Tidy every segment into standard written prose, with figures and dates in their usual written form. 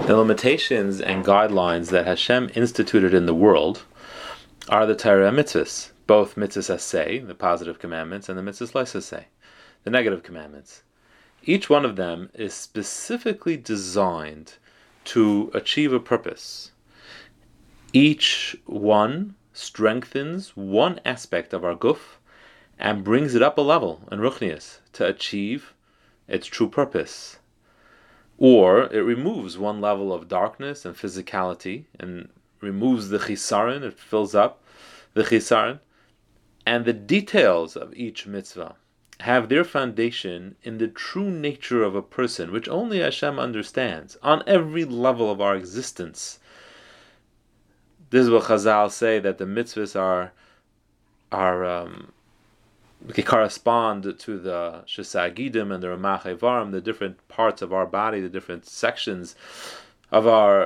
The limitations and guidelines that Hashem instituted in the world are the Torah mitzvahs, both mitzvahs aseh, the positive commandments, and the mitzvahs leisaseh, the negative commandments. Each one of them is specifically designed to achieve a purpose. Each one strengthens one aspect of our guf and brings it up a level in ruchnius to achieve its true purpose. Or it removes one level of darkness and physicality and removes the chisaron, it fills up the chisaron. And the details of each mitzvah have their foundation in the true nature of a person, which only Hashem understands on every level of our existence. This is what Chazal say, that the mitzvahs they correspond to the Shesagidim and the Ramach Evarim, the different parts of our body, the different sections of our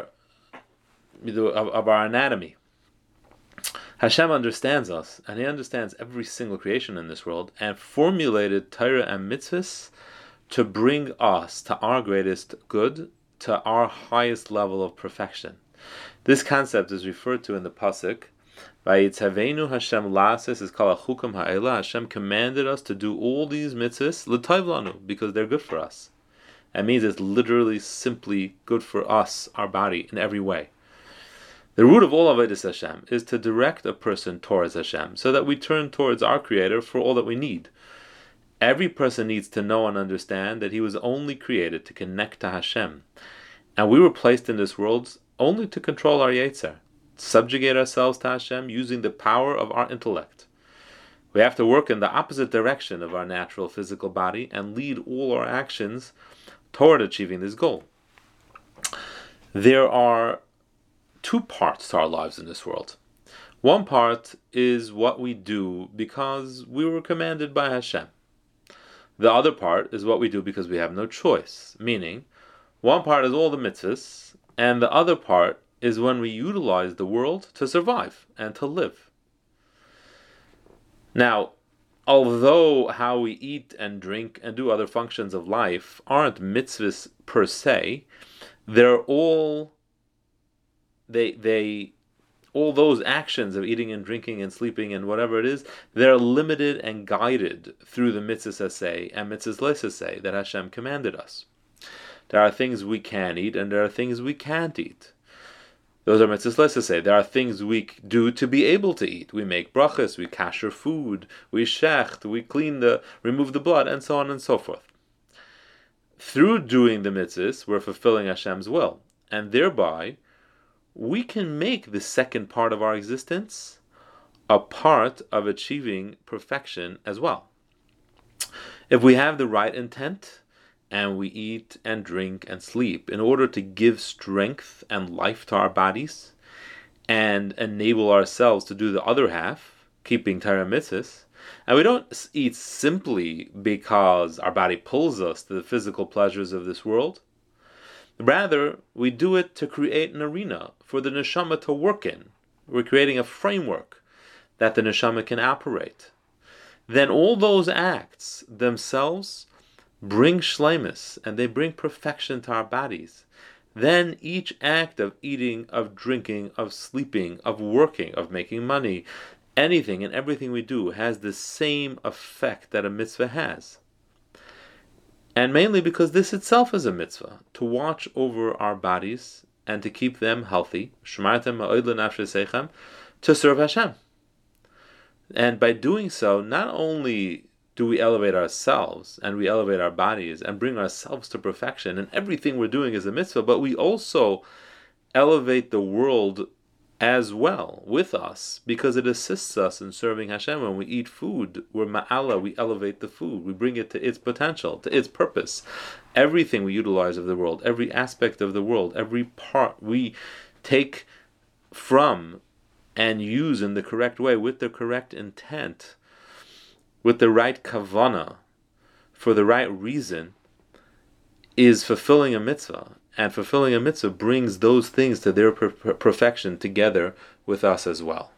anatomy. Hashem understands us, and He understands every single creation in this world, and formulated Torah and mitzvahs to bring us to our greatest good, to our highest level of perfection. This concept is referred to in the pasuk, Vayitzavenu Hashem la'ases is called Chukam ha'ela. Hashem commanded us to do all these mitzvahs l'tayv lanu, because they're good for us. That means it's literally, simply good for us, our body, in every way. The root of all avodas Hashem is to direct a person towards Hashem, so that we turn towards our Creator for all that we need. Every person needs to know and understand that he was only created to connect to Hashem, and we were placed in this world only to control our Yetzer, subjugate ourselves to Hashem using the power of our intellect. We have to work in the opposite direction of our natural physical body and lead all our actions toward achieving this goal. There are two parts to our lives in this world. One part is what we do because we were commanded by Hashem. The other part is what we do because we have no choice, meaning one part is all the mitzvahs, and the other part is when we utilize the world to survive and to live. Now, although how we eat and drink and do other functions of life aren't mitzvahs per se, they're all all those actions of eating and drinking and sleeping and whatever it is, they're limited and guided through the mitzvahs aseh and mitzvahs leisaseh that Hashem commanded us. There are things we can eat and there are things we can't eat. Those are mitzvahs leisaseh. There are things we do to be able to eat. We make brachas, we kasher food, we shecht, we remove the blood, and so on and so forth. Through doing the mitzvahs, we're fulfilling Hashem's will, and thereby we can make the second part of our existence a part of achieving perfection as well. If we have the right intent, and we eat and drink and sleep in order to give strength and life to our bodies and enable ourselves to do the other half, keeping Torah mitzvahs, and we don't eat simply because our body pulls us to the physical pleasures of this world. Rather, we do it to create an arena for the neshama to work in. We're creating a framework that the neshama can operate. Then all those acts themselves bring shleimus, and they bring perfection to our bodies. Then each act of eating, of drinking, of sleeping, of working, of making money, anything and everything we do has the same effect that a mitzvah has. And mainly because this itself is a mitzvah, to watch over our bodies and to keep them healthy, to serve Hashem. And by doing so, not only do we elevate ourselves and we elevate our bodies and bring ourselves to perfection, and everything we're doing is a mitzvah, but we also elevate the world as well with us, because it assists us in serving Hashem. When we eat food, we're ma'ala, we elevate the food, we bring it to its potential, to its purpose. Everything we utilize of the world, every aspect of the world, every part we take from and use in the correct way, with the correct intent, with the right kavanah, for the right reason, is fulfilling a mitzvah. And fulfilling a mitzvah brings those things to their perfection together with us as well.